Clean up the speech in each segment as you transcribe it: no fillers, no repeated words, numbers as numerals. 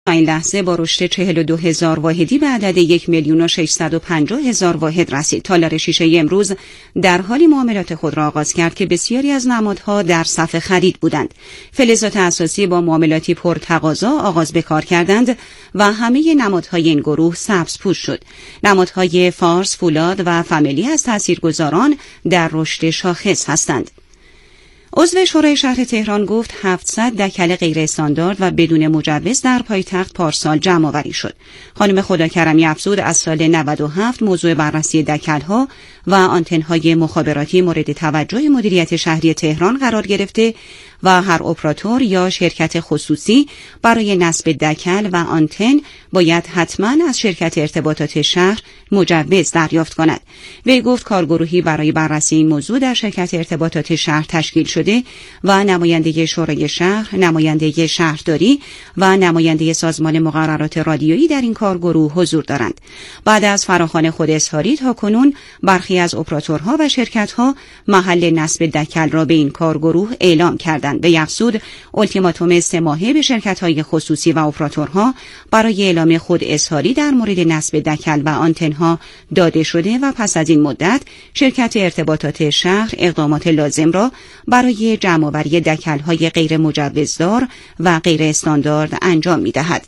این لحظه با رشد 42,000 واحدی به عدد 1,650,000 واحد رسید. تالار شیشه امروز در حالی معاملات خود را آغاز کرد که بسیاری از نمادها در صف خرید بودند. فلزات اساسی با معاملاتی پرتقاضا آغاز به کار کردند و همه نمادهای این گروه سبزپوش شد. نمادهای فارس، فولاد و فامیلی از تاثیرگذاران در رشد شاخص هستند. عضو شورای شهر تهران گفت 700 دکل غیر استاندارد و بدون مجوز در پایتخت پارسال جمع آوری شد. خانم خداکرمی افزود از سال 97 موضوع بررسی دکل‌ها و آنتن‌های مخابراتی مورد توجه مدیریت شهری تهران قرار گرفته و هر اپراتور یا شرکت خصوصی برای نصب دکل و آنتن باید حتما از شرکت ارتباطات شهر مجوز دریافت کند. وی گفت کارگروهی برای بررسی این موضوع در شرکت ارتباطات شهر تشکیل شده و نماینده شورای شهر، نماینده شهرداری و نماینده سازمان مقررات رادیویی در این کارگروه حضور دارند. بعد از فراخوان خود اظهاری تاکنون برخی از اپراتورها و شرکت‌ها محل نصب دکل را به این کارگروه اعلام کردند. به افزود التیماتوم 3 ماهه به شرکت‌های خصوصی و اپراتورها برای اعلام خود اظهاری در مورد نصب دکل و آنتن‌ها داده شده و پس از این مدت شرکت ارتباطات شهر اقدامات لازم را برای جمع‌آوری دکل‌های غیر مجوزدار و غیر استاندارد انجام می‌دهد.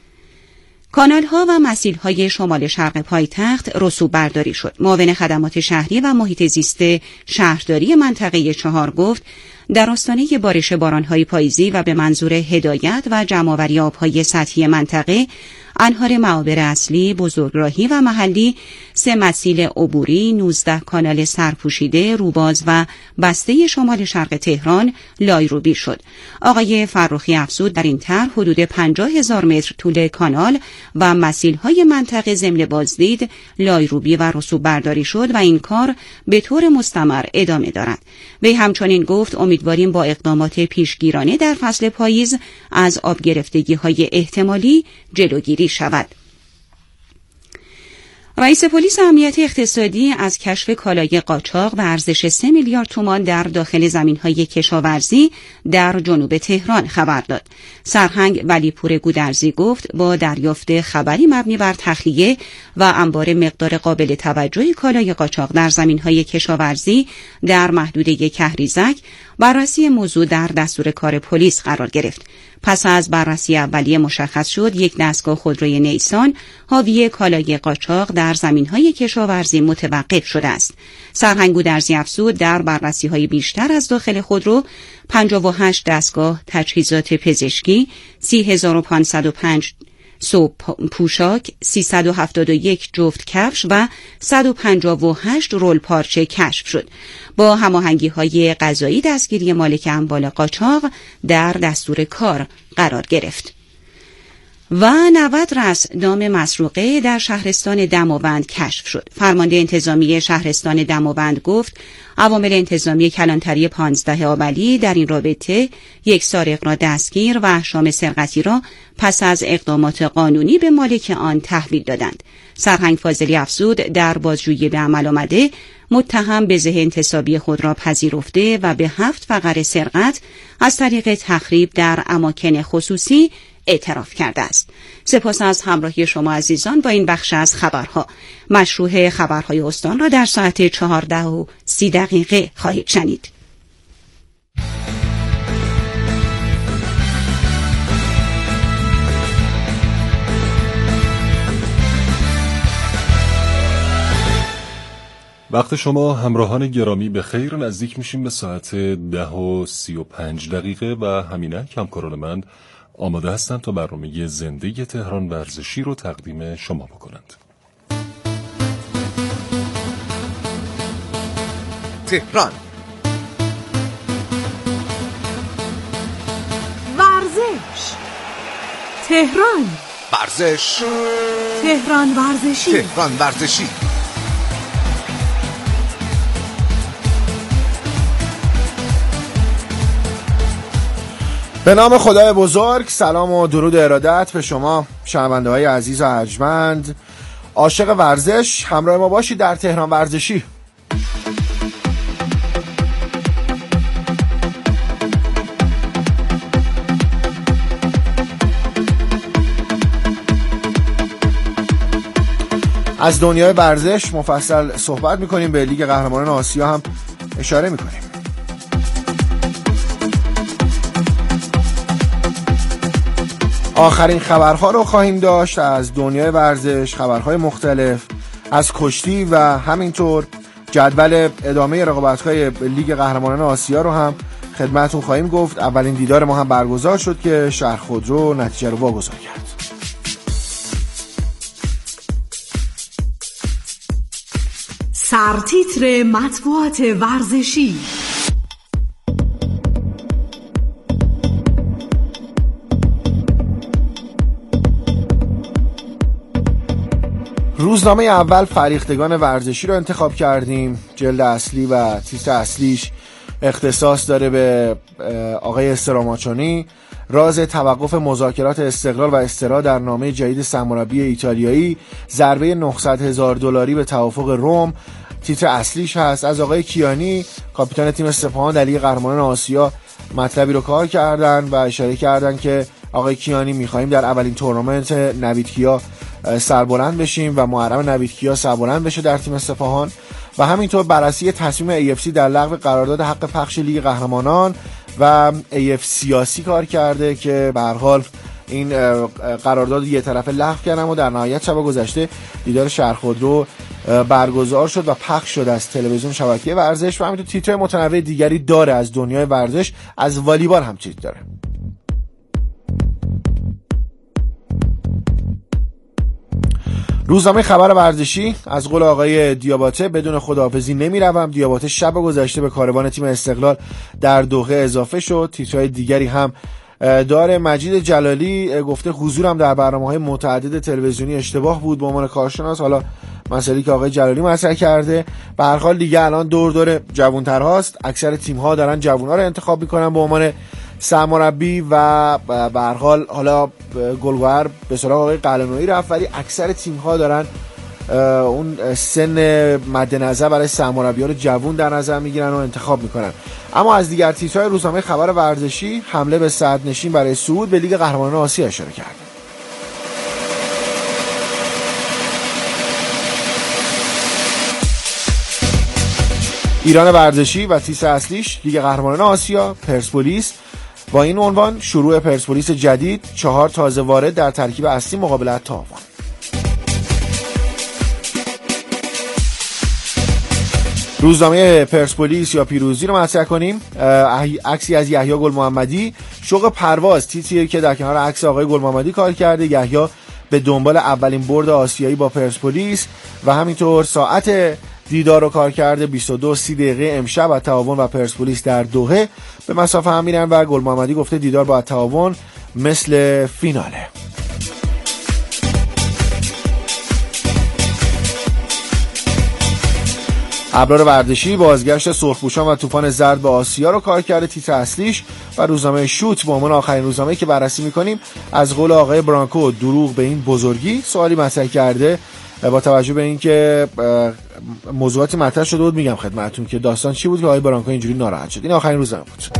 کانال‌ها و مسیل‌های شمال شرق پایتخت رسوب برداری شد. معاون خدمات شهری و محیط زیست شهرداری منطقه 4 گفت در آستانه بارش باران‌های پاییزی و به منظور هدایت و جمع‌آوری آب‌های سطحی منطقه، انهار معابر اصلی، بزرگراهی و محلی 3 مسیل عبوری، 19 کانال سرپوشیده، روباز و بسته شمال شرق تهران لایروبی شد. آقای فرخی افزود در این طرح حدود 50,000 متر طول کانال و مسیل‌های منطقه ضمن بازدید، لایروبی و رسوب برداری شد و این کار به طور مستمر ادامه دارد. وی همچنین گفت امیدواریم با اقدامات پیشگیرانه در فصل پاییز از آب گرفتگی‌های احتمالی جلوگیری شود. رئیس پلیس امنیت اقتصادی از کشف کالای قاچاق و ارزش 3 میلیارد تومان در داخل زمین‌های کشاورزی در جنوب تهران خبر داد. سرهنگ ولیپور گودرزی گفت با دریافت خبری مبنی بر تخلیه و انبار مقدار قابل توجهی کالای قاچاق در زمین‌های کشاورزی در محدوده کهریزک، بررسی موضوع در دستور کار پلیس قرار گرفت. پس از بررسی اولیه مشخص شد یک دستگاه خودروی نیسان حاوی کالای قاچاق در زمین‌های کشاورزی متوقف شده است. سرهنگ گودرزی افزود در بررسی‌های بیشتر از داخل خودرو 58 دستگاه تجهیزات پزشکی، 30,505 صوب پوشاک، 371 جفت کفش و 158 رول پارچه کشف شد. با هماهنگی‌های قضایی دستگیری مالک اموال قاچاق در دستور کار قرار گرفت. و 90 رأس دام مسروقه در شهرستان دماوند کشف شد. فرمانده انتظامی شهرستان دماوند گفت عوامل انتظامی کلانتری 15 آبلی در این رابطه یک سارق را دستگیر و احشام سرقتی را پس از اقدامات قانونی به مالک آن تحویل دادند. سرهنگ فاضلی افزود در بازجویی به عمل آمده متهم به ذهن انتصابی خود را پذیرفته و به 7 فقر سرقت از طریق تخریب در اماکن خصوصی اعتراف کرده است. سپاس از همراهی شما عزیزان با این بخش از خبرها. مشروع خبرهای استان را در ساعت 14:30 خواهید شنید. وقت شما همراهان گرامی به خیر. نزدیک میشیم به ساعت 10:35 و همینک همکاران من آماده هستند تا برنامه زنده تهران ورزشی رو تقدیم شما بکنند. تهران ورزش، تهران ورزش، تهران ورزشی، تهران ورزشی. به نام خدای بزرگ، سلام و درود و ارادت به شما شنونده های عزیز و ارجمند عاشق ورزش. همراه ما باشید در تهران ورزشی. از دنیای ورزش مفصل صحبت میکنیم، به لیگ قهرمانان آسیا هم اشاره میکنیم. آخرین خبرها رو خواهیم داشت از دنیای ورزش، خبرهای مختلف از کشتی و همینطور جدول ادامه رقابت‌های لیگ قهرمانان آسیا رو هم خدمتتون خواهیم گفت. اولین دیدار ما هم برگزار شد که شهرخودرو نتیجه رو واگذار کرد. سرتیتر مطبوعات ورزشی. روزنامه اول فریختگان ورزشی رو انتخاب کردیم. جلد اصلی و تیتر اصلیش اختصاص داره به آقای استراماچونی، راز توقف مذاکرات استقلال و استرا در نامه جدید سرمربی ایتالیایی، ضربه $900,000 به توافق روم. تیتر اصلیش هست. از آقای کیانی کاپیتان تیم سپاهان در لیگ قهرمانان آسیا مطلبی رو کار کردن و اشاره کردن که آقای کیانی می‌خوایم در اولین تورنمنت نوید کیا سربلند بشیم و محرم نوید کیا سربلند بشه در تیم سپاهان و همینطور بررسی تصمیم AFC در لغو قرارداد حق پخش لیگ قهرمانان و AF سیاسی کار کرده که به هر حال این قرارداد یه طرفه لغو کردن و در نهایت شب گذشته دیدار شهرخودرو برگزار شد و پخش شد از تلویزیون شبکه ورزش و همینطور تیتر متنوع دیگری داره از دنیای ورزش. از والیبال هم تیتر داره. روزنامه خبر ورزشی از قول آقای دیاباته بدون خداحافظی نمیروم. دیاباته شب گذشته به کاروان تیم استقلال در دوحه اضافه شد. تیترهای دیگری هم داره. مجید جلالی گفته حضورم در برنامه‌های متعدد تلویزیونی اشتباه بود به عنوان کارشناس. حالا مسئله‌ای که آقای جلالی مطرح کرده. به هر حال دیگه الان دور جوان‌ترهاست. اکثر تیم‌ها دارن جوان‌ها رو انتخاب می‌کنن به عنوان سرمربی و به هر حال حالا گلگهر به سراغ آقای قلعه‌نویی رفت، ولی اکثر تیم‌ها دارن اون سن مد نظر برای سرمربی‌ها رو جوان در نظر میگیرن و انتخاب میکنن. اما از دیگر تیترهای روزنامه خبر ورزشی حمله به صدرنشین برای صعود به لیگ قهرمانان آسیا اشاره کرد. ایران ورزشی و تیتر اصلیش لیگ قهرمانان آسیا پرسپولیس با این عنوان: شروع پرسپولیس جدید، 4 تازه وارد در ترکیب اصلی مقابل تاوان. روزنامه پرسپولیس یا پیروزی رو مطرح کنیم. عکسی از یحیی گل محمدی، شوق پرواز، تیتری که در کنار عکس آقای گل محمدی کار کرده. یحیی به دنبال اولین برد آسیایی با پرسپولیس و همینطور ساعت دیدار رو کار کرده 22:30 امشب از تعاون و پرسپولیس در دوحه به مسافه هم میرن و گل محمدی گفته دیدار با تعاون مثل فیناله. ابرار ورزشی بازگشت سرخپوشان و طوفان زرد به آسیا رو کار کرده. تیتر اصلیش و روزنامه شوت به عنوان آخرین روزنامه‌ای که بررسی می‌کنیم از قول آقای برانکو دروغ به این بزرگی سوالی مطرح کرده با توجه به اینکه موضوعاتی مطرح شده بود. میگم خدمتتون که داستان چی بود که آقای برانکو اینجوری ناراحت شد. این آخرین روزنامه بود.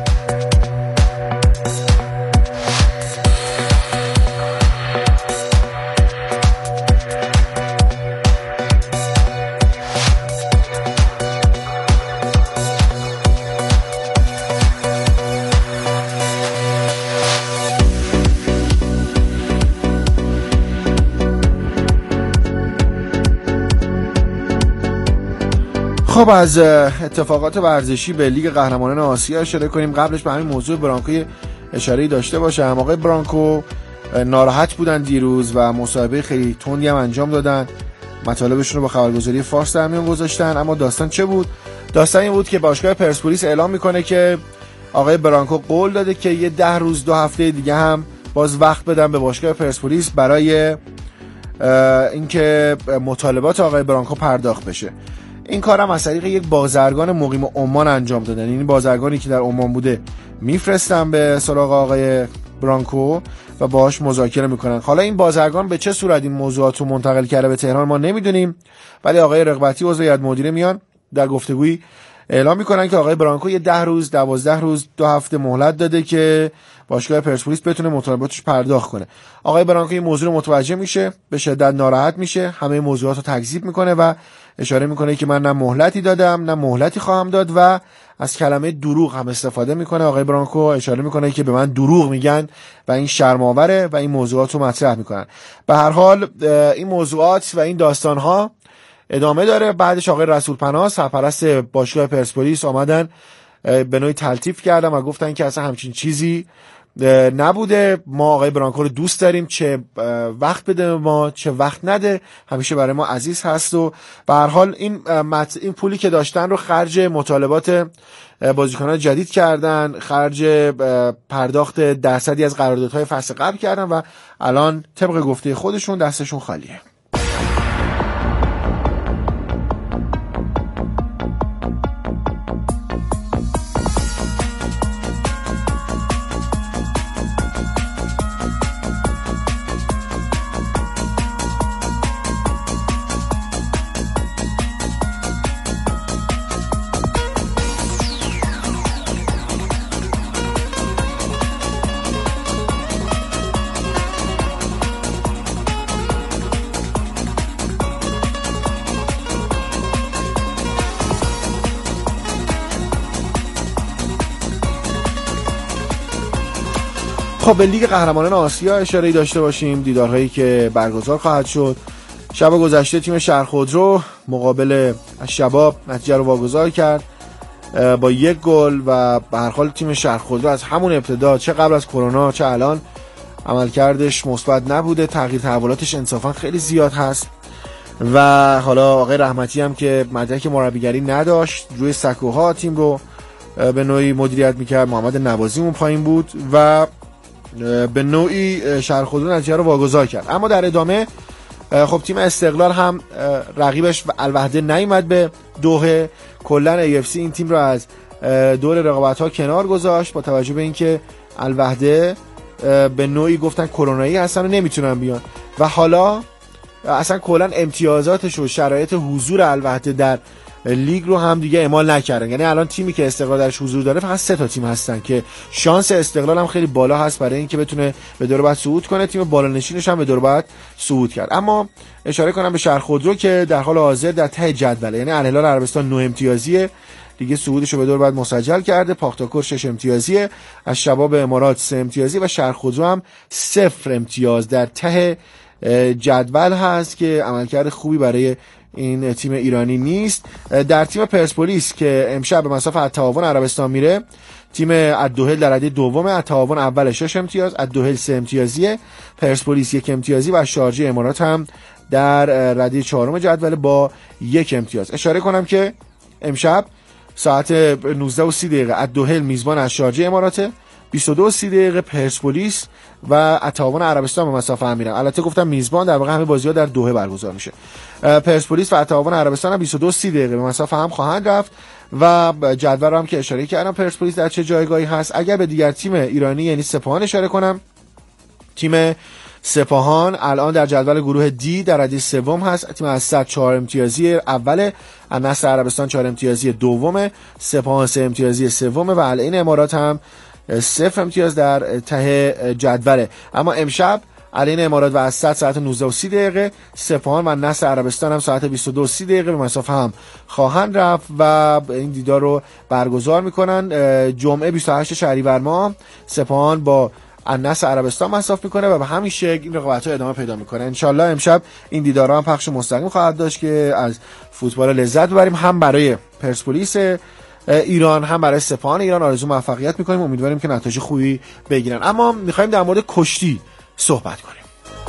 خب از اتفاقات ورزشی به لیگ قهرمانان آسیا اشاره کنیم. قبلش به همین موضوع برانکوی اشاره‌ای داشته باشم. آقای برانکو ناراحت بودن دیروز و مصاحبه خیلی تندی هم انجام دادن. مطالبشون رو با خبرگزاری فارس در میون گذاشتن. اما داستان چه بود؟ داستان این بود که باشگاه پرسپولیس اعلام میکنه که آقای برانکو قول داده که یه 10 روز 2 هفته دیگه هم باز وقت بدن به باشگاه پرسپولیس برای اینکه مطالبات آقای برانکو پرداخت بشه. این کارم از طریق یک بازرگان مقیم عمان انجام دادن. این بازرگانی که در عمان بوده میفرستن به سراغ آقای برانکو و باهاش مذاکره میکنن. حالا این بازرگان به چه صورت این موضوعات رو منتقل کرده به تهران ما نمیدونیم، ولی آقای رغبتی عضو هیئت مدیره میان در گفتگویی اعلام میکنن که آقای برانکو یه 10 روز 12 روز 2 هفته مهلت داده که باشگاه پرسپولیس بتونه مطالباتش پرداخت کنه. آقای برانکو این موضوع رو متوجه میشه، به شدت ناراحت میشه، همه موضوعات رو تکذیب میکنه و اشاره میکنه که من نه مهلتی دادم نه مهلتی خواهم داد و از کلمه دروغ هم استفاده میکنه. آقای برانکو اشاره میکنه که به من دروغ میگن و این شرم‌آوره و این موضوعات رو مطرح میکنن. به هر حال این موضوعات و این داستان‌ها ادامه داره. بعدش آقای رسولپناه سرپرست باشگاه پرسپولیس آمدن به نوعی تلطیف کردن و گفتن که اصلا همچین چیزی نبوده، ما آقای برانکو رو دوست داریم، چه وقت بده ما چه وقت نده همیشه برای ما عزیز هست. و به هر حال این پولی که داشتن رو خرج مطالبات بازیکنان جدید کردن، خرج پرداخت درصدی از قراردادهای فصل قبل کردن و الان طبق گفته خودشون دستشون خالیه. خب به لیگ قهرمانان آسیا اشاره‌ای داشته باشیم، دیدارهایی که برگزار خواهد شد. شب گذشته تیم شهرخودرو مقابل شباب نتیجه رو واگذار کرد با 1 گل و به هر حال تیم شهرخودرو از همون ابتدا چه قبل از کرونا چه الان عملکردش مثبت نبوده، تغییر تحولاتش انصافا خیلی زیاد هست و حالا آقای رحمتی هم که مدرک مربیگری نداشت روی سکوها تیم رو به نوعی مدیریت میکرد، محمد نوازی اون پایین بود و به نوعی شهرخودرو نتیجه رو واگذار کرد. اما در ادامه خب تیم استقلال هم رقیبش الوحده نیامد به دوحه، کلا AFC این تیم رو از دور رقابت‌ها کنار گذاشت با توجه به اینکه الوحده به نوعی گفتن کرونایی هستن و نمیتونن بیان و حالا اصلا کلا امتیازاتش و شرایط حضور الوحده در لیگ رو هم دیگه اعمال نکردن. یعنی الان تیمی که استقلال درش حضور داره فقط 3 تا تیم هستن که شانس استقلال هم خیلی بالا هست برای اینکه بتونه به دور بعد صعود کنه. تیم بالانشینش هم به دور بعد صعود کرد. اما اشاره کنم به شهرخودرو که در حال حاضر در ته جدوله، یعنی الهلال عربستان 9 امتیازیه، دیگه صعودش رو به دور بعد مسجل کرده. پاختاکور 6 امتیازیه، از شباب امارات 3 امتیازی و شهرخودرو هم 0 امتیاز در ته جدول هست که عملکرد خوبی برای این تیم ایرانی نیست. در تیم پرسپولیس که امشب به مسافت التعاون عربستان میره، تیم الدوحل در رده دومه، التعاون اول 6 امتیاز، الدوحل 3 امتیازیه، پرسپولیس 1 امتیازی و شارجه امارات هم در رده چهارم جدول با 1 امتیاز. اشاره کنم که امشب ساعت 19:30 الدوحل میزبان از شارجه اماراته، 22:30 پرسپولیس و التعاون عربستان به مسافه هم میرن. البته گفتم میزبان، در واقع همه بازی‌ها در دوحه برگزار میشه. پرسپولیس و التعاون عربستان هم 22:30 به مسافه هم خواهند رفت و جدول رو هم که اشاره کردم پرسپولیس در چه جایگاهی هست. اگر به دیگر تیم ایرانی یعنی سپاهان اشاره کنم، تیم سپاهان الان در جدول گروه دی در رده سوم هست. تیم اسد 4 امتیازی اوله، النصر عربستان 4 امتیازی دومه، سپاهان 3 امتیازی سومه و العین امارات هم 0 امتیاز در ته جدوله. اما امشب العین امارات و اسد ساعت 19:30، سپاهان و نصر عربستان هم ساعت 22:30 به مسافه هم خواهند رفت و این دیدار رو برگزار میکنن. جمعه 28 شهریور ماه سپاهان با النصر عربستان مصاف میکنه و به همین شکل این رقابت‌ها ادامه پیدا میکنه. انشالله امشب این دیدارها هم پخش مستقیم خواهد داشت که از فوتبال لذت ببریم، هم برای پرسپولیس ایران هم برای سپاهان ایران آرزو موفقیت میکنیم. امیدواریم که نتایج خوبی بگیرن. اما میخوایم در مورد کشتی صحبت کنیم.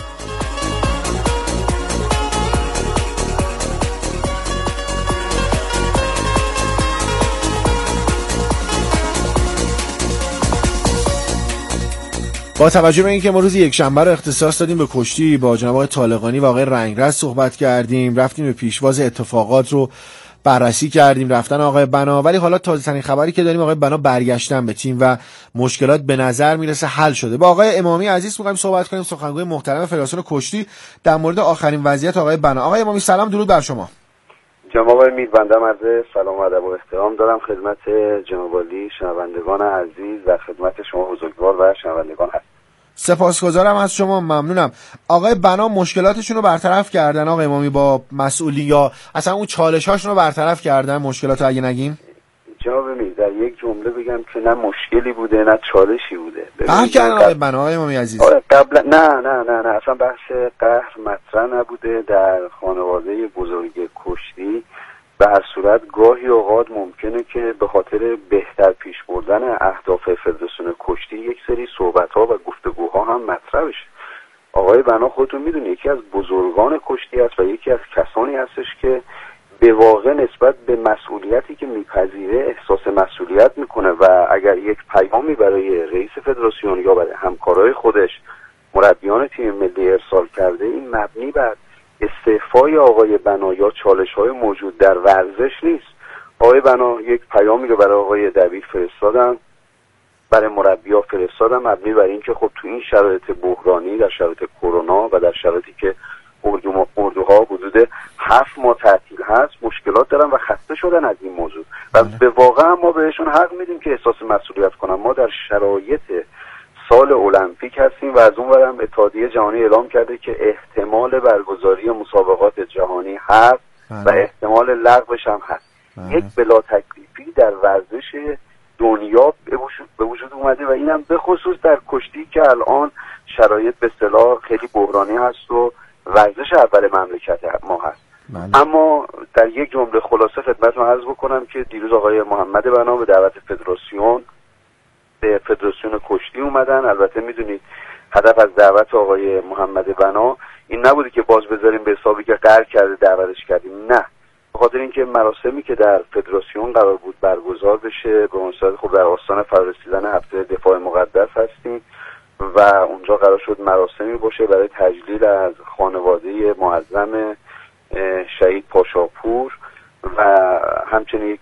با توجه به اینکه ما روز یکشنبه رو اختصاص دادیم به کشتی، با جناب آقای طالقانی و آقای رنگرز صحبت کردیم، رفتیم به پیشواز اتفاقات رو بررسی کردیم، رفتن آقای بنا، ولی حالا تازه ترین خبری که داریم آقای بنا برگشتن به تیم و مشکلات به نظر میرسه حل شده. با آقای امامی عزیز می‌خوایم صحبت کنیم، سخنگوی محترم فدراسیون کشتی، در مورد آخرین وضعیت آقای بنا. آقای امامی سلام، درود بر شما. جناب میربندم عرض سلام و ادب و احترام دارم خدمت جناب عالی، شنوندگان عزیز و خدمت شما بزرگوار و شنوندگان هست. سپاسگزارم از شما، ممنونم. آقای بنا مشکلاتشون رو برطرف کردن آقای امامی با مسئولی، یا اصلا اون چالش‌هاشون رو برطرف کردن؟ مشکلات اگه نگیم جناب میر، در یک جمله بگم که نه مشکلی بوده نه چالشی بوده. قهر کردن آقای بنا آقای امامی عزیز؟ قبلا نه اصلا بحث قهر مطرح نبوده در خانواده بزرگ کشتی. به هر صورت گاهی اوقات ممکنه که به خاطر بهتر پیش بردن اهداف فدراسیون کشتی یک سری صحبت‌ها و گفتگوها هم مطرح بشه. آقای بنا خودتون میدونید یکی از بزرگان کشتی است و یکی از کسانی هستش که به واقع نسبت به مسئولیتی که میپذیره احساس مسئولیت میکنه و اگر یک پیامی برای رئیس فدراسیون یا برای همکارای خودش مربیان تیم ملی ارسال کرده، این مبنی بر استعفای آقای بنا یا چالش‌های موجود در ورزش نیست. آقای بنا یک پیامی رو برای آقای دبیر فرستادن، برای مربی‌ها فرستادن، مبنی بر اینکه خب تو این شرایط بحرانی، در شرایط کرونا و در شرایطی که اردوها حدود 7 ماه تعطیل هست مشکلات دارن و خسته شدن از این موضوع و به واقع ما بهشون حق میدیم که احساس مسئولیت کنن. ما در شرایط سال المپیک هستیم و از اون ورم اتحادیه جهانی اعلام کرده که احتمال برگزاری مسابقات جهانی هست و احتمال لغوش هم هست. یک بلا تکلیفی در ورزش دنیا به وجود اومده و اینم به خصوص در کشتی که الان شرایط به اصطلاح خیلی بحرانی هست و ورزش اول مملکت ما هست. اما در یک جمله خلاصه خدمتتون عرض بکنم که دیروز آقای محمد بنا به دعوت فدراسیون به فدراسیون کشتی اومدن. البته میدونید هدف از دعوت آقای محمد بنا این نبوده که باز بذاریم به حسابی که قهر کرده دعوتش کردیم، نه، به خاطر اینکه مراسمی که در فدراسیون قرار بود برگزار بشه به مناسبت خب در آستان فرارسیدن هفته دفاع مقدس هستیم و اونجا قرار شد مراسمی باشه برای تجلیل از خانواده معظم شهید پاشاپور و همچنین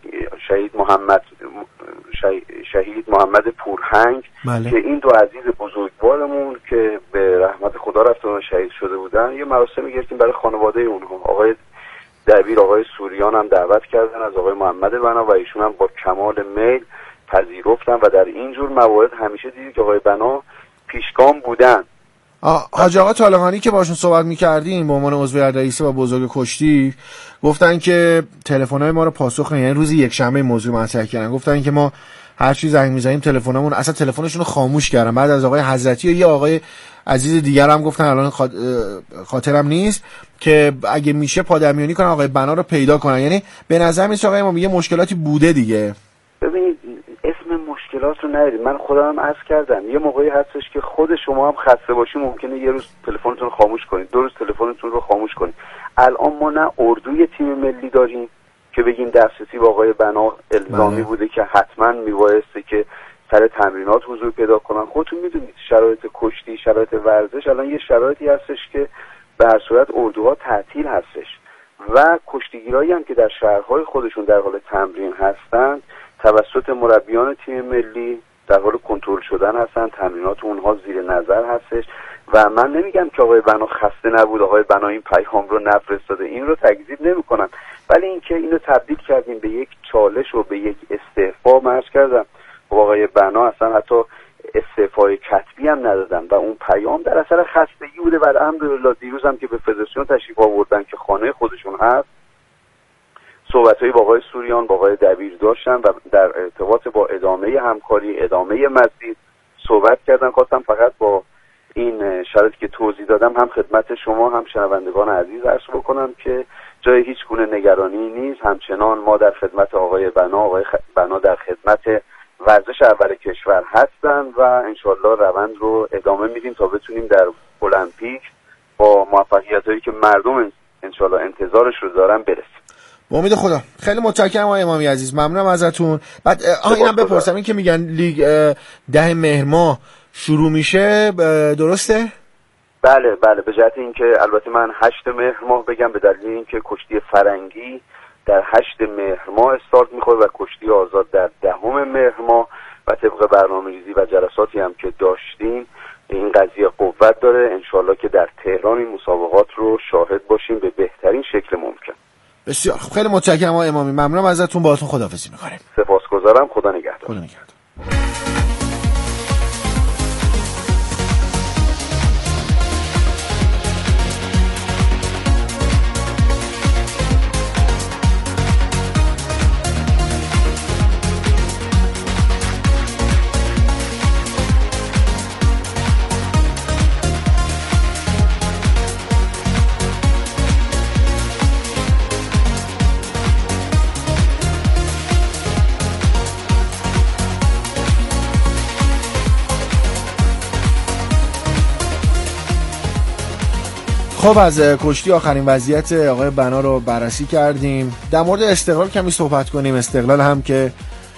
شهید محمد پورهنگ که این دو عزیز بزرگوارمون که به رحمت خدا رفتن و شهید شده بودن یه مراسمی گرفتیم برای خانواده اونها. آقای دبیر آقای سوریان هم دعوت کردن از آقای محمد بنا و ایشون هم با کمال میل پذیرفتن و در این جور موارد همیشه دیدیم که آقای بنا پیشگام بودن. حاج آقا طالقانی که باشون صحبت می‌کردیم به عنوان عضو رئیس و بزرگ کشتی گفتن که تلفن‌های ما رو پاسخ نمیدن. یعنی روزی یک شنبه موضوع مطرح کردن، گفتن که ما هر چی زنگ می‌زنیم تلفنمون اصلا تلفنشون رو خاموش کردن. بعد از آقای حضرتی و یه آقای عزیز دیگر هم گفتن الان خاطرم نیست که اگه میشه پادمیانی کنن آقای بنا رو پیدا کنن. یعنی به نظر میاد آقای ما یه مشکلاتی بوده دیگه. ببینید اسم مشکلات رو نرید، من خودم عرض کردم یه موقعی هستش که خود شما هم خسته باشی ممکنه یه روز تلفنتون رو خاموش کنید، دو روز تلفنتون رو خاموش کنید. الان ما نه اردوی تیم ملی داریم که بگیم دسترسی به آقای بنا الزامی بوده که حتما میبایسته که سر تمرینات حضور پیدا کنن. خودتون میدونید شرایط کشتی، شرایط ورزش الان یه شرایطی هستش که به هر صورت اردوها تعطیل هستش و کشتیگیرایی هم که در شهرهای خودشون در حال تمرین هستند توسط مربیان تیم ملی در حال کنترل شدن هستن، تمرینات اونها زیر نظر هستش و من نمیگم که آقای بنا خسته نبود، آقای بنا این پیام رو نفرستاده، این رو تکذیب نمیکنم، ولی اینکه اینو تبدیل کردیم به یک چالش و به یک استعفا مرز کردم و آقای بنا اصلا حتی استعفای کتبی هم ندادن و اون پیام در اثر خستگی بوده و الحمدلله دیروز هم که به فدراسیون تشریف آوردن که خانه خودشون هست صحبت‌های با آقای سوریان با آقای دبیر داشتن و در ارتباط با ادامه همکاری، ادامه مسیر صحبت کردن. خواستم فقط با این شرایطی که توضیح دادم هم خدمت شما هم شنوندگان عزیز عرض بکنم که جای هیچ گونه نگرانی نیست. همچنان ما در خدمت آقای بنا، آقای بنا در خدمت ورزش اول کشور هستن و انشالله روند رو ادامه میدیم تا بتونیم در المپیک با موفقیتایی که مردم انشالله انتظارش رو دارن برسیم. با امید خدا. خیلی متشکرم آقای امامی عزیز، ممنونم ازتون. بعد اینم بپرسم، این که میگن لیگ 10 مهر ماه شروع میشه درسته؟ بله به جهت اینکه البته من 8 مهر ماه بگم به دلیل اینکه کشتی فرنگی در 8 مهر ماه استارت میخوره و کشتی آزاد در 10 مهر ماه و طبق برنامه‌ریزی و جلساتی هم که داشتیم این قضیه قوت داره. انشالله که در تهران این مسابقات رو شاهد باشیم به بهترین شکل ممکن. بسیار خب، خیلی متشکرم آقای امامی، ممنونم ازتون، باهاتون خداحافظی می‌کنیم. سپاسگزارم، خدا نگهدار. خدا نگهدار. خب از کشتی آخرین وضعیت آقای بنا رو بررسی کردیم. در مورد استقلال کمی صحبت کنیم. استقلال هم که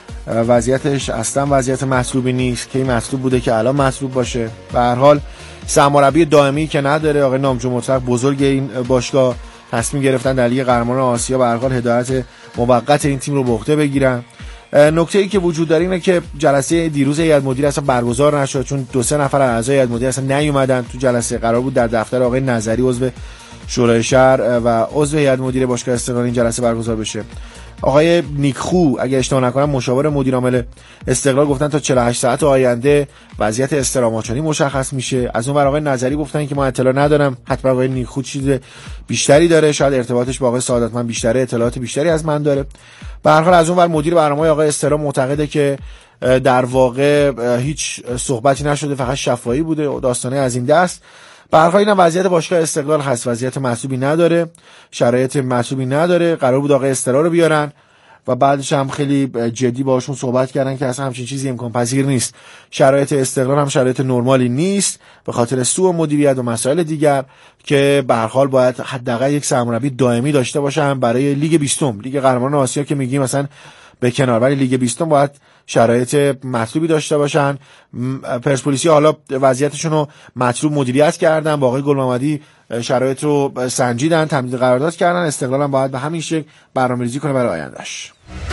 وضعیتش اصلا وضعیت مطلوبی نیست، که این مطلوب بوده که الان مطلوب باشه. به هر حال سرمربی دائمی که نداره، آقای نامجو مطلق بزرگ این باشگاه تصمیم گرفتن در لیگ قهرمانان آسیا به هر حال هدایت موقت این تیم رو به عهده بگیرن. نکته ای که وجود داره اینه که جلسه دیروز هیئت مدیره اصلا برگزار نشد، چون 2-3 نفر از اعضای هیئت مدیره اصلا نیومدن تو جلسه. قرار بود در دفتر آقای نظری عضو شورای شهر و عضو هیئت مدیره باشگاه استقلال این جلسه برگزار بشه. آقای نیکخو اگه اشتباه نکنم مشاور مدیر عامل استقلال گفتن تا 48 ساعت آینده وضعیت استراماچانی مشخص میشه. از اون ور آقای نظری گفتن که ما اطلاع ندارم، حتما آقای نیکخو چیز بیشتری داره، شاید ارتباطش با آقای سعادتمند بیشتره، اطلاعات بیشتری از من داره. به هر حال از اون ور مدیر برنامه آقای استقلال معتقده که در واقع هیچ صحبتی نشده، فقط شفاهی بوده و داستانه از این دست. به هر حال اینم وضعیت باشگاه استقلال هست، وضعیت مطلوبی نداره، شرایط مطلوبی نداره. قرار بود آقای استقلال رو بیارن و بعدش هم خیلی جدی باهاشون صحبت کردن که اصلا همچین چیزی امکان پذیر نیست. شرایط استقلال هم شرایط نرمالی نیست به خاطر سوء مدیریت و مسائل دیگر که به هر حال باید حداقل یک سرمربی دائمی داشته باشن برای لیگ 20، لیگ قهرمانان آسیا که میگیم مثلا به کنار، ولی لیگ 20 باید شرایط مطلوبی داشته باشن. پرسپولیسی حالا وضعیتشون رو مطلوب مدیریت کردن، با آقای گل‌محمدی شرایط رو سنجیدن، تمدید قرارداد کردن. استقلال هم باید به همین شکل برنامه‌ریزی کنه برای آیندهش.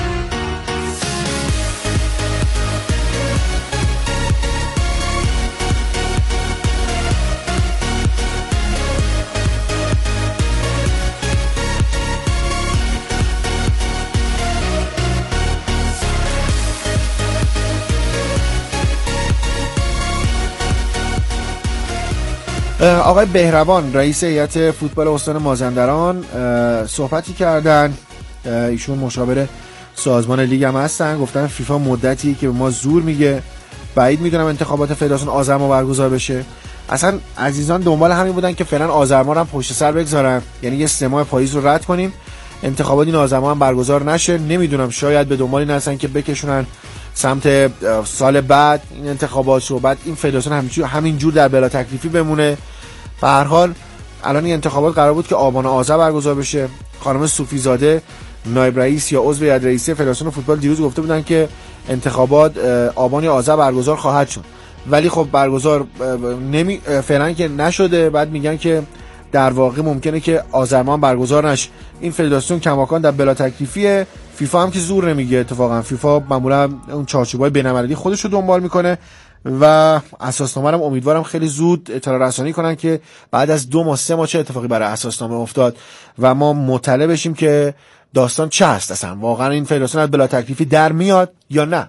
آقای بهروان رئیس هیئت فوتبال استان مازندران صحبتی کردن. ایشون مشاور سازمان لیگ هم هستن. گفتن فیفا مدتی که به ما زور میگه، بعید میدونم انتخابات فدراسیون آذر ماه برگزار بشه. اصلا عزیزان دنبال همین بودن که فعلا آذر ماه هم پشت سر بگذارن، یعنی یه 3 ماه پاییز رو رد کنیم، انتخابات این آذر ماه هم برگزار نشه. نمیدونم شاید به دنبال این هستن که بکشونن سمت سال بعد این انتخابات رو، بعد این فدراسیون همینجور در بلا تکلیفی بمونه. به هر حال الان این انتخابات قرار بود که آبان آذر برگزار بشه. خانم صوفی زاده نایب رئیس یا عضو هیئت رئیسه فدراسیون فوتبال دیروز گفته بودن که انتخابات آبان یا آذر برگزار خواهد شد، ولی خب برگزار فعلا که نشده. بعد میگن که در واقع ممکنه که آذر ماه برگزار نشه. این فدراسیون کماکان در بلا تکلیفیه. فیفا هم که زور نمیگه، اتفاقا فیفا معمولا اون چارچوبای بین‌المللی خودش رو دنبال میکنه و اساسنامه هم امیدوارم خیلی زود اطلاع رسانی کنن که بعد از 2 ماه 3 ماه چه اتفاقی برای اساسنامه افتاد و ما مطلع بشیم که داستان چه هست، اصلا واقعا این فدراسیون از بلا تکلیفی در میاد یا نه.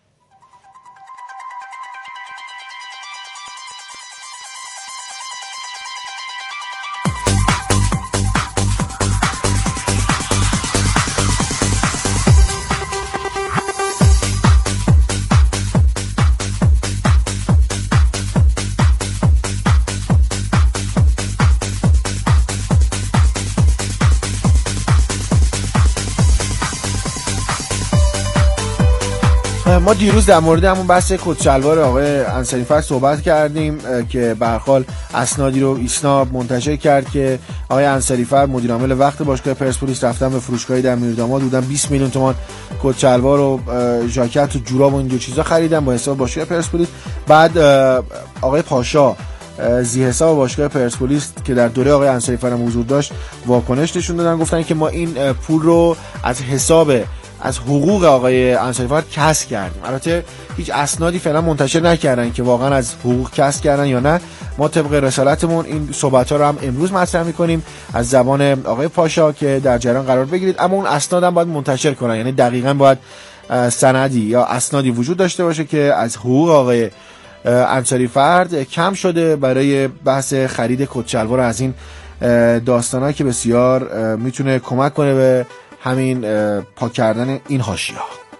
ما دیروز در مورد همون بحث کت‌شلوار آقای انصاری‌فر صحبت کردیم که به هر حال اسنادی رو ایسنا منتشر کرد که آقای انصاری‌فر مدیر عامل وقت باشگاه پرسپولیس رفتن به فروشگاهی در میرداماد، بودن 20 میلیون تومان کت‌شلوار و ژاکت و جوراب و این دو چیزا خریدن با حساب باشگاه پرسپولیس. بعد آقای پاشا زی حساب باشگاه پرسپولیس که در دوره آقای انصاری‌فر هم حضور داشت واکنش نشون دادن، گفتن که ما این پول رو از حساب از حقوق آقای انصاری‌فرد کسب کردیم. البته هیچ اسنادی فعلا منتشر نکردن که واقعا از حقوق کسب کردن یا نه. ما طبق رسالتمون این صحبت‌ها رو هم امروز مطرح می‌کنیم از زبان آقای پاشا که در جریان قرار بگیرید، اما اون اسناد هم باید منتشر کنن، یعنی دقیقاً باید سندی یا اسنادی وجود داشته باشه که از حقوق آقای انصاری‌فرد کم شده برای بحث خرید کت‌شلوار از این داستان‌ها که بسیار میتونه کمک کنه به همین پاک کردن این حاشیه‌ها.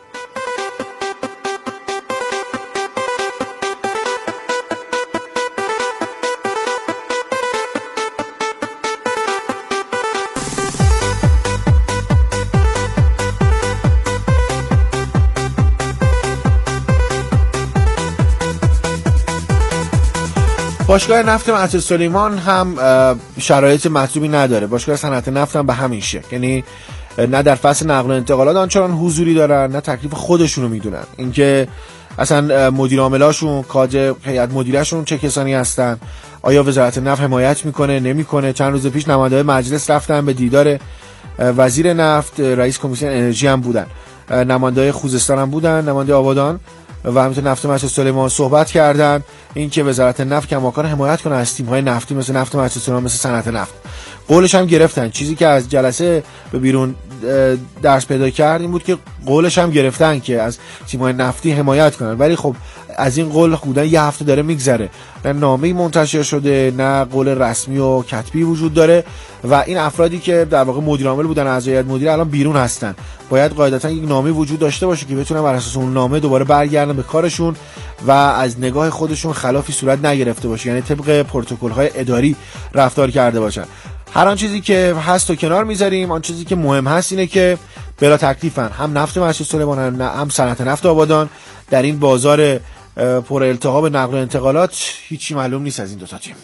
باشگاه نفت معطل سلیمان هم شرایط مطلوبی نداره. باشگاه صنعت نفت هم به همین شکل، یعنی نه در فصل نقل و انتقالات آنچنان حضوری دارن، نه تکلیف خودشونو میدونن. اینکه اصلا مدیر عاملاشون، کادر هیئت مدیرهشون چه کسانی هستن، آیا وزارت نفت حمایت میکنه نمیکنه. چند روز پیش نماینده‌های مجلس رفتن به دیدار وزیر نفت، رئیس کمیسیون انرژی هم بودن، نماینده‌های خوزستان هم بودن، نماینده آبادان و همینطور نفت معطل سلیمان صحبت کردن اینکه وزارت نفت کماکان حمایت کنه از تیم‌های نفتی مثل نفت معطل سلیمان، مثل صنعت نفت. قولش هم گرفتن. چیزی که از جلسه به بیرون درس پیدا کرد این بود که قولش هم گرفتن که از تیم‌های نفتی حمایت کنن، ولی خب از این قول حدوداً یه هفته داره میگذره، نه نامه‌ای منتشر شده، نه قول رسمی و کتبی وجود داره و این افرادی که در واقع مدیر عامل بودن از هیئت مدیره الان بیرون هستن. باید قاعدتاً یک نامه وجود داشته باشه که بتونن بر اساس اون نامه دوباره برگردن به کارشون و از نگاه خودشون خلافی صورت نگرفته باشه، یعنی طبق پروتکل‌های اداری رفتار کرده باشن. هر آن چیزی که هست و کنار میذاریم. آن چیزی که مهم هست اینه که بلا تکلیفن هم نفت معطل سلیمان هم صنعت نفت آبادان در این بازار پر التهاب نقل و انتقالات هیچی معلوم نیست از این دو تا تیم.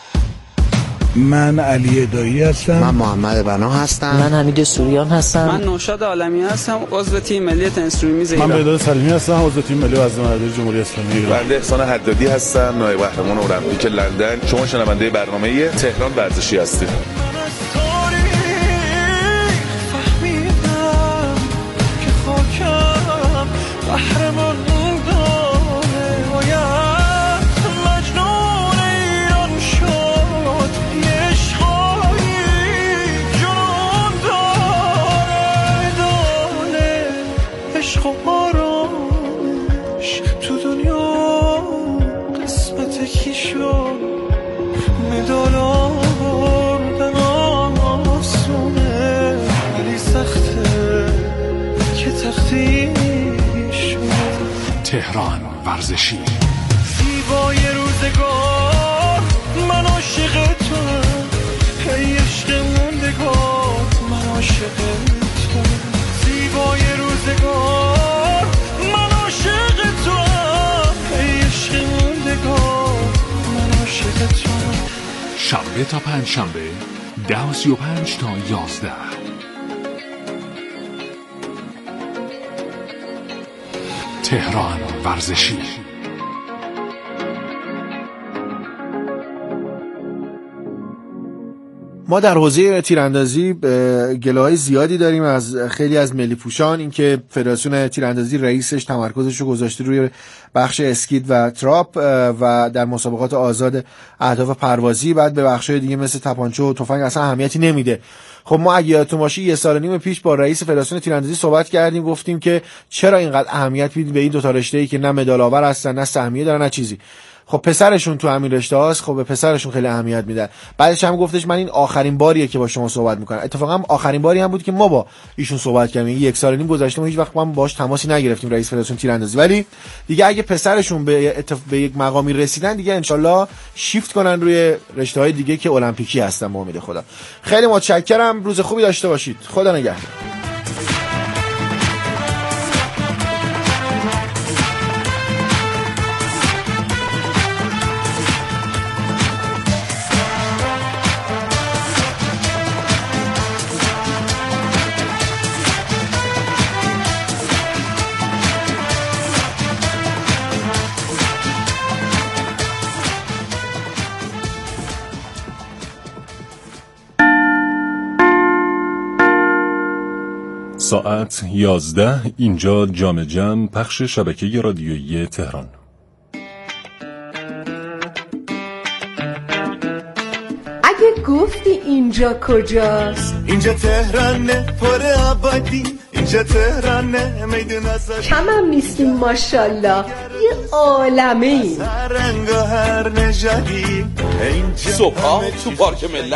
من علی دایی هستم. من محمد بنا هستم. من حمید سوریان هستم. من نوشاد عالمی هستم، عضو تیم ملی تنیس روی میز ایران. من بهداد سلیمی هستم، عضو تیم ملی وزنه‌برداری جمهوری اسلامی ایران. بنده احسان حدادی هستم، نایب قهرمان المپیک لندن. شما شنونده برنامه تهران ورزشی هستید. تهران ورزشی. زیبای روزگار من عاشق تو، ای عشق موندگار من عاشق تو. زیبای روزگار من عاشق تو، ای عشق موندگار من عاشق تو. شنبه تا پنجشنبه 10:35 تا 11. تهران ورزشی. ما در حوزه تیراندازی گله‌های زیادی داریم از خیلی از ملی پوشان، اینکه فدراسیون تیراندازی رئیسش تمرکزش رو گذاشته روی بخش اسکید و تراپ و در مسابقات آزاد اهداف پروازی، بعد به بخش‌های دیگه مثل تپانچه و تفنگ اصلا اهمیتی نمیده. خب ما اگه یادتون باشه 1.5 سال پیش با رئیس فدراسیون تیراندازی صحبت کردیم، گفتیم که چرا اینقدر اهمیت میدید به این دو تا رشته‌ای که نه مدال آور هستن نه سهمیه دارن نه چیزی. خب پسرشون تو همین رشته هاست، خب به پسرشون خیلی اهمیت میدن. بعدش هم گفتش من این آخرین باریه که با شما صحبت میکنم. اتفاقا آخرین باری هم بود که ما با ایشون صحبت کردیم. 1.5 سال گذشته، ما هیچ وقت هم باهاش تماسی نگرفتیم رئیس فدراسیون تیراندازی، ولی دیگه اگه پسرشون به یک مقامی رسیدن دیگه انشالله شیفت کنن روی رشته‌های دیگه که المپیکی هستن. با امید خدا. خیلی متشکرم، روز خوبی داشته باشید. خدا نگهدار. ساعت 11 اینجا جام جم، پخش شبکه رادیویی تهران. اگه گفتی اینجا کجاست؟ اینجا تهرانه پر آبادی، اینجا تهرانه میدون ازاد، کمم نیستیم ماشالله، یه عالمه این هر رنگ و هر نژادی. صبح تو پارک ملت